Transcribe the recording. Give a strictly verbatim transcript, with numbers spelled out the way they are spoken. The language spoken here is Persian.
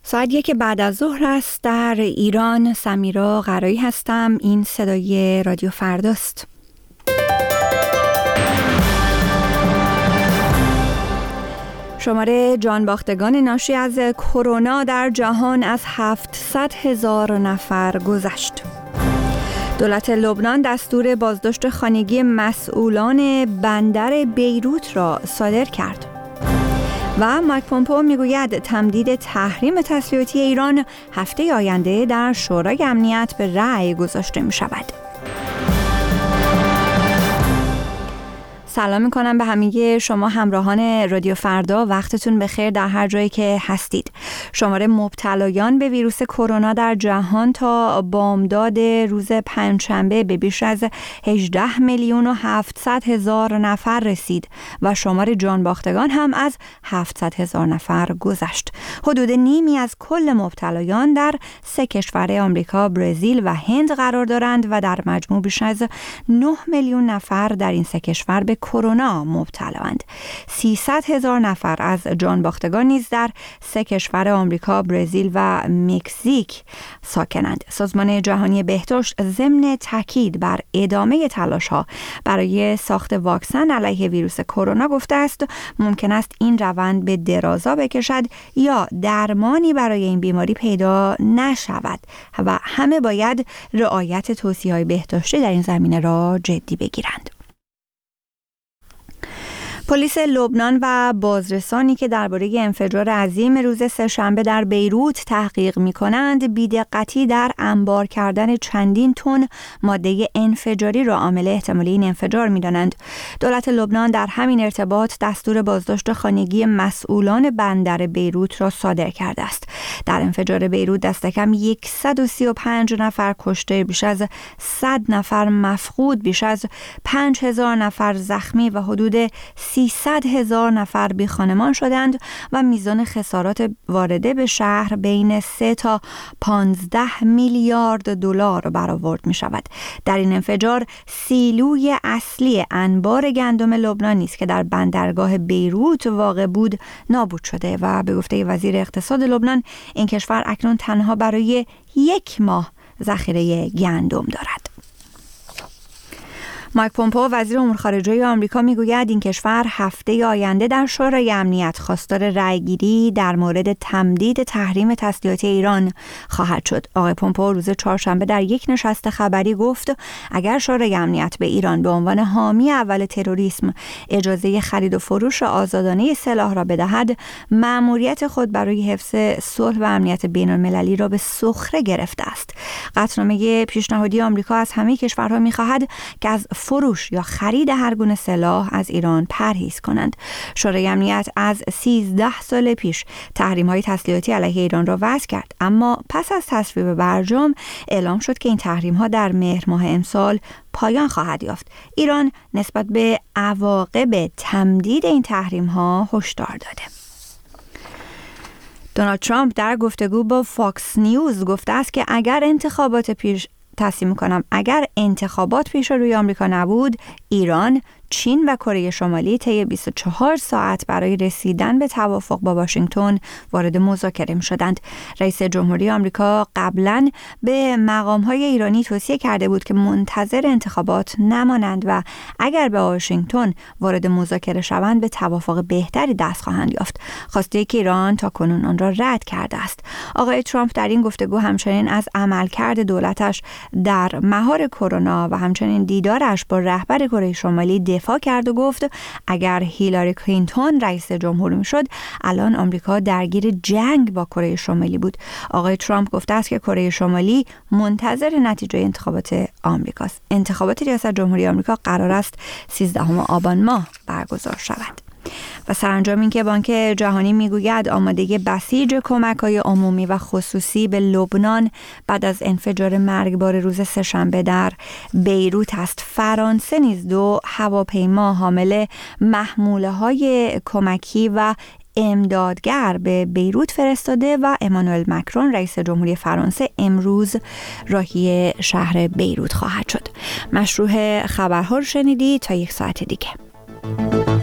ساعت یک بعد از ظهر است در ایران. سمیرا قرایی هستم. این صدای رادیو فرداست. شمار جانباختگان ناشی از کرونا در جهان از هفتصد هزار نفر گذشت. دولت لبنان دستور بازداشت خانگی مسئولان بندر بیروت را صادر کرد. و مایک پومپئو میگوید تمدید تحریم تسلیحاتی ایران هفته آینده در شورای امنیت به رأی گذاشته می شود. سلام میکنم به همه شما همراهان رادیو فردا. وقتتون بخیر در هر جایی که هستید. شمار مبتلایان به ویروس کرونا در جهان تا بامداد روز پنجشنبه به بیش از هجده میلیون و هفتصد هزار نفر رسید و شمار جانباختگان هم از هفتصد هزار نفر گذشت. حدود نیمی از کل مبتلایان در سه کشور آمریکا، برزیل و هند قرار دارند و در مجموع بیش از نه میلیون نفر در این سه کشور به کرونا مبتلااند. سیصد هزار نفر از جانباختگان نیز در سه کشور آمریکا، برزیل و مکزیک ساکنند. سازمان جهانی بهداشت ضمن تاکید بر ادامه تلاش‌ها برای ساخت واکسن علیه ویروس کرونا گفته است ممکن است این روند به درازا بکشد یا درمانی برای این بیماری پیدا نشود و همه باید رعایت توصیه‌های بهداشتی در این زمینه را جدی بگیرند. پلیس لبنان و بازرسانی که درباره انفجار عظیم روز سه‌شنبه در بیروت تحقیق می‌کنند، بی‌دقتی در انبار کردن چندین تن ماده انفجاری را عامل احتمالی این انفجار می‌دانند. دولت لبنان در همین ارتباط دستور بازداشت خانگی مسئولان بندر بیروت را صادر کرده است. در انفجار بیروت دست کم صد و سی و پنج نفر کشته، بیش از صد نفر مفقود، بیش از پنج هزار نفر زخمی و حدود سیصد هزار نفر بی خانمان شدند و میزان خسارات وارده به شهر بین سه تا پانزده میلیارد دلار برآورد می شود. در این انفجار سیلوی اصلی انبار گندم لبنانی است که در بندرگاه بیروت واقع بود نابود شده و به گفته وزیر اقتصاد لبنان این کشور اکنون تنها برای یک ماه ذخیره گندم دارد. مایک پومپئو وزیر امور خارجه آمریکا میگوید این کشور هفته آینده در شورای امنیت خواستار رأیگیری در مورد تمدید تحریم تسلیحاتی ایران خواهد شد. آقای پومپئو روز چهارشنبه در یک نشست خبری گفت اگر شورای امنیت به ایران به عنوان حامی اول تروریسم اجازه خرید و فروش آزادانه سلاح را بدهد، مأموریت خود برای حفظ صلح و امنیت بین‌المللی را به سخره گرفته است. قطعنامه پیشنهادی آمریکا از همه کشورها می‌خواهد که از فروش یا خرید هر گونه سلاح از ایران پرهیز کنند. شورای امنیت از سیزده سال پیش تحریم‌های تسلیحاتی علیه ایران را وضع کرد، اما پس از تصویب برجام اعلام شد که این تحریم‌ها در مهر ماه امسال پایان خواهد یافت. ایران نسبت به عواقب تمدید این تحریم‌ها هشدار داده. دونالد ترامپ در گفتگو با فاکس نیوز گفته است که اگر انتخابات پیش تصمیم می‌کنم اگر انتخابات پیش روی آمریکا نبود، ایران، چین و کره شمالی طی بیست و چهار ساعت برای رسیدن به توافق با واشنگتن وارد مذاکره می‌شدند. رئیس جمهوری آمریکا قبلاً به مقام‌های ایرانی توصیه کرده بود که منتظر انتخابات نمانند و اگر به واشنگتن وارد مذاکره شوند به توافق بهتری دست خواهند یافت. خواسته که ایران تا کنون آن را رد کرده است. آقای ترامپ در این گفتگو همچنین از عملکرد دولتش در مهار کرونا و همچنین دیدارش با رهبر کره شمالی دفاع کرد و گفت اگر هیلاری کلینتون رئیس جمهور میشد الان آمریکا درگیر جنگ با کره شمالی بود. آقای ترامپ گفته است که کره شمالی منتظر نتیجه انتخابات آمریکاست. انتخابات ریاست جمهوری آمریکا قرار است سیزدهم آبان ماه برگزار شود. و سرانجام این که بانک جهانی میگوید آمادگی بسیج کمک‌های عمومی و خصوصی به لبنان بعد از انفجار مرگبار روز سه‌شنبه در بیروت است. فرانسه نیز دو هواپیما حامل محموله‌های کمکی و امدادگر به بیروت فرستاده و امانوئل مکرون رئیس جمهوری فرانسه امروز راهی شهر بیروت خواهد شد. مشروع خبرها رو شنیدی. تا یک ساعت دیگه.